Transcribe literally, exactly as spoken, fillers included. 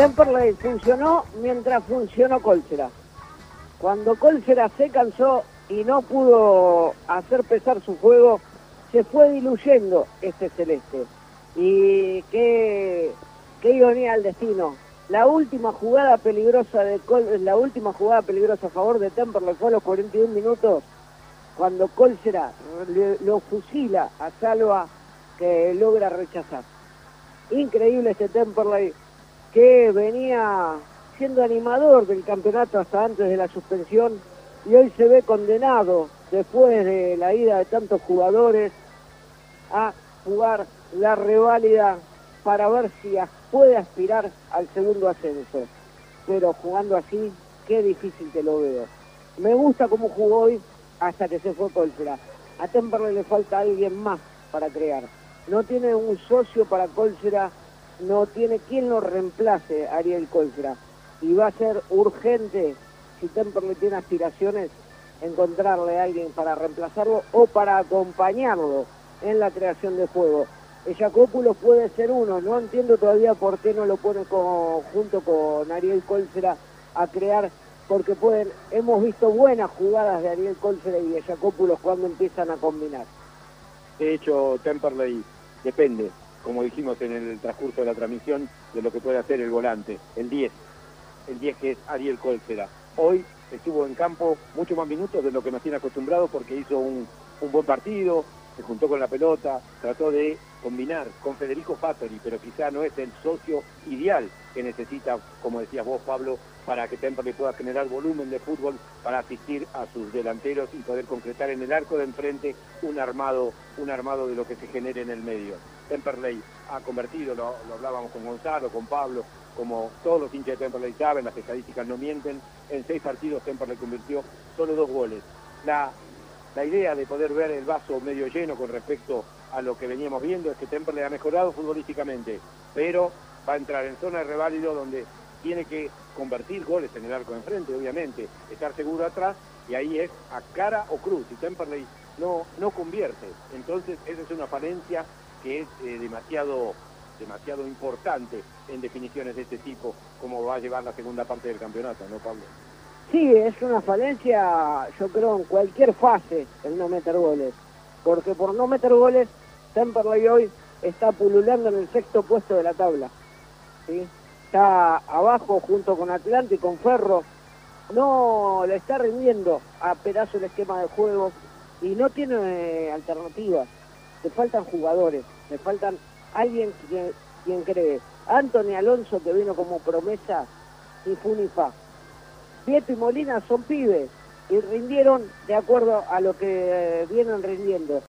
Temperley funcionó mientras funcionó Cólcera. Cuando Cólcera se cansó y no pudo hacer pesar su juego, se fue diluyendo este celeste. Y qué, qué ironía del destino. La última jugada peligrosa de Col la última jugada peligrosa a favor de Temperley fue a los cuarenta y un minutos, cuando Cólcera lo fusila a Salva, que logra rechazar. Increíble este Temperley, que venía siendo animador del campeonato hasta antes de la suspensión, y hoy se ve condenado, después de la ida de tantos jugadores, a jugar la reválida para ver si puede aspirar al segundo ascenso. Pero jugando así, qué difícil que lo veo. Me gusta cómo jugó hoy hasta que se fue Cólcera. A Temperley le falta alguien más para crear. No tiene un socio para Cólcera, no tiene quien lo reemplace a Ariel Cólcera. Y va a ser urgente, si Temperley tiene aspiraciones, encontrarle a alguien para reemplazarlo o para acompañarlo en la creación de juego. El Jacopoulos puede ser uno, no entiendo todavía por qué no lo pone con, junto con Ariel Cólcera a crear, porque pueden, hemos visto buenas jugadas de Ariel Cólcera y de Jacopoulos cuando empiezan a combinar. De hecho, Temperley depende, como dijimos en el transcurso de la transmisión, de lo que puede hacer el volante, el diez, el diez que es Ariel Cólcera. Hoy estuvo en campo mucho más minutos de lo que nos tiene acostumbrados porque hizo un, un buen partido, se juntó con la pelota, trató de combinar con Federico Fattori, pero quizá no es el socio ideal que necesita, como decías vos, Pablo, para que Temperley pueda generar volumen de fútbol para asistir a sus delanteros y poder concretar en el arco de enfrente un armado, un armado de lo que se genere en el medio. Temperley ha convertido, lo, lo hablábamos con Gonzalo, con Pablo, como todos los hinchas de Temperley saben, las estadísticas no mienten, en seis partidos Temperley convirtió solo dos goles. La, la idea de poder ver el vaso medio lleno con respecto a lo que veníamos viendo es que Temperley ha mejorado futbolísticamente, pero va a entrar en zona de reválido donde tiene que convertir goles en el arco de enfrente, obviamente, estar seguro atrás, y ahí es a cara o cruz, y Temperley no, no convierte. Entonces esa es una falencia que es eh, demasiado, demasiado importante en definiciones de este tipo, como va a llevar la segunda parte del campeonato, ¿no, Pablo? Sí, es una falencia, yo creo, en cualquier fase el no meter goles, porque por no meter goles, Temperley hoy está pululando en el sexto puesto de la tabla, ¿sí? Está abajo junto con Atlante y con Ferro, no le está rindiendo a pedazo el esquema de juego y no tiene eh, alternativas. Le faltan jugadores, le faltan alguien quien, quien cree. Anthony Alonso, que vino como promesa, ni fu ni fa. Vieto y Molina son pibes y rindieron de acuerdo a lo que eh, vienen rindiendo.